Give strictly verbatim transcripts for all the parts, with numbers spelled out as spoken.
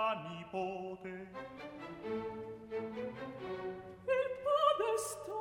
la nipote. Il podestà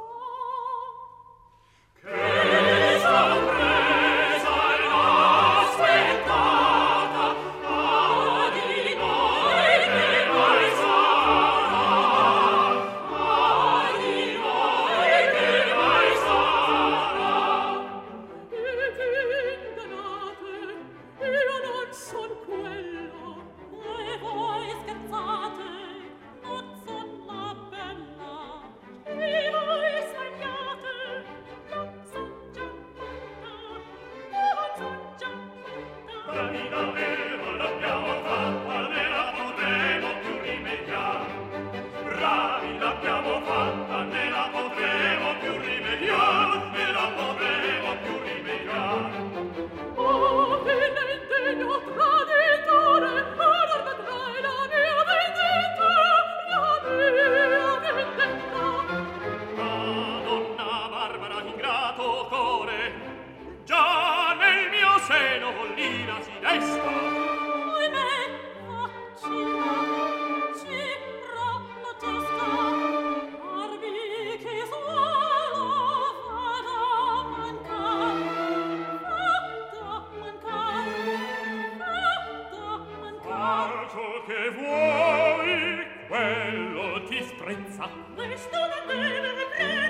che sorpresa è aspettata a di noi che mai sarà, a di noi che mai sarà. e vi ingannate, io non son quello. E voi scherzate, non son la bella. E voi sbagliate, non son già fatta, non son già fatta. Bravi davvero l'abbiamo fatta, ne la potremo più rimediare. Bravi l'abbiamo fatta, ne la potremo più rimediare, ne la potremo più rimediare. Oh, viene il degno traditore, ora vedrai la mia vendetta, la mia vendetta. Madonna Barbara ingrato core, già nel mio seno l'ira si desta. Ahimè, faccilla, cifra la testa, parvi che solo vada a mancar, vada a mancar, vada a mancar. Far ciò che vuoi, quello ti sprezza. Questo non deve